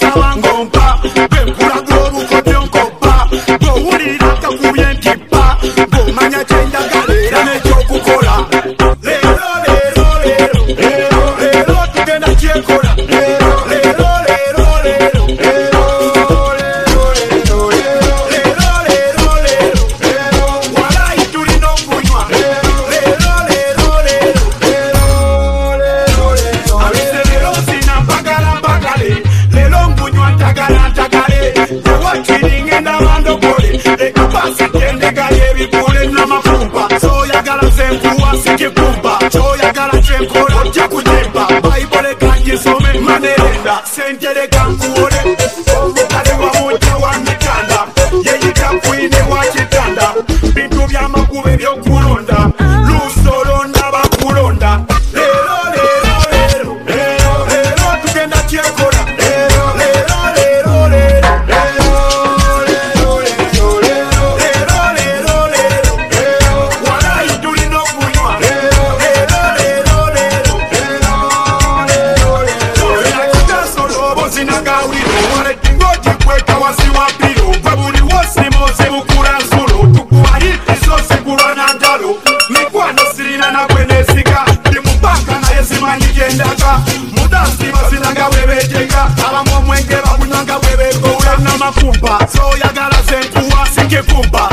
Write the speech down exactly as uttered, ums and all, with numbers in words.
nsaba ngompa bwenkulaga obukodyo nkoppa bw'owulira kakubye ntipa bw'omanya kyendagala era n'ekyokukola leero leero leero leero leero tugenda kyekola leero leero leero leero leero leero leero leero leero leero leero walayi tulina okunywa leero leero leero leero leero leero abise leero sina mpagala mpagale leero ngunywa ntagala ntagale tewakiri ngenda bandokole leka basi tendegala ebikule n'amafumba soyagala zenkuwa sikikumba kyoyagala kyenkola ojja kujimba bayibole kangisome manerenda sentere kankuwole omukale wamujja wa mitanda yeyita kwine wa kitanda bintu by'amakuba ebyokulonda lusolonda bakulonda leero leero leero leero leero tugenda kyekola leero leero leero leero leero leero leero leero leero leero leero walayi tulina okunywa leero leero leero leero leero leero leero zinagawuliro waletingojikweka wasi wa piro gwe buli wosimoze bukula nsulo tukuwayitiso sigulwa na njalo mikwano sirina nagwe nesiga ndi mupaka naye simanyi gyendaga mudansi bazinanga bwebejega abamu omwenge bakunywanga bwebegowe n'amafumba soyagala zenkuwa sikikumba